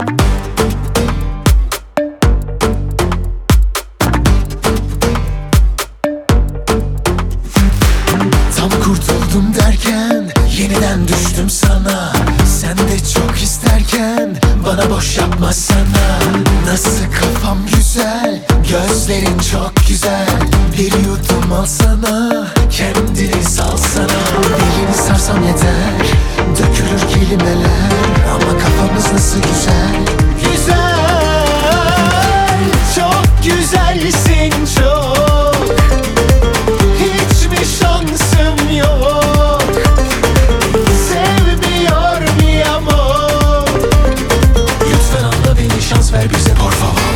Tam kurtuldum derken yeniden düştüm sana. Sen de çok isterken bana boş yapma sana. Nasıl kafam güzel, gözlerin çok güzel. Bir yudum alsana, kendini salsana. Dilini sarsam yeter, dökülür kelimeler. Ama kafamız nasıl güzel. Güzel, çok güzelsin çok. Hiç mi şansım yok? Sevmiyor mi amor? Lütfen anla beni, şans ver bize por favor.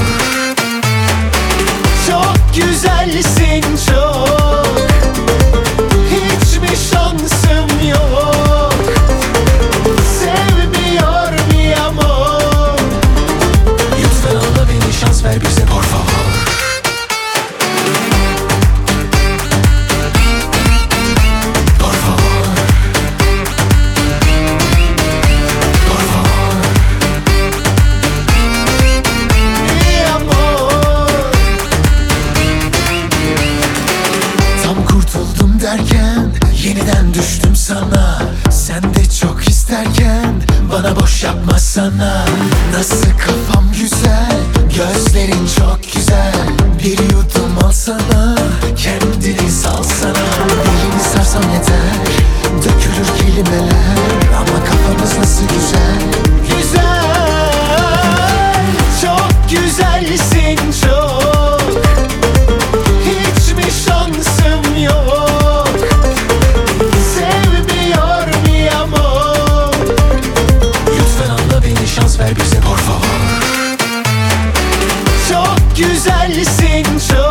Çok güzelsin çok. Hiç mi şansım yok? Sevmiyor mi amor? Lütfen anla beni, şans ver bize por favor. Derken yeniden düştüm sana. Sen de çok isterken bana boş yapma sana. Nasıl kafam güzel, gözlerin çok güzel. Bir yudum alsana, kendini salsana. Dilini sarsam yeter, dökülür kelimeler. Ama kafamız nasıl güzel. Güzel, çok güzelsin çok. Hiç mi şansım yok? Şans ver bize por favor. Çok güzelsin çok.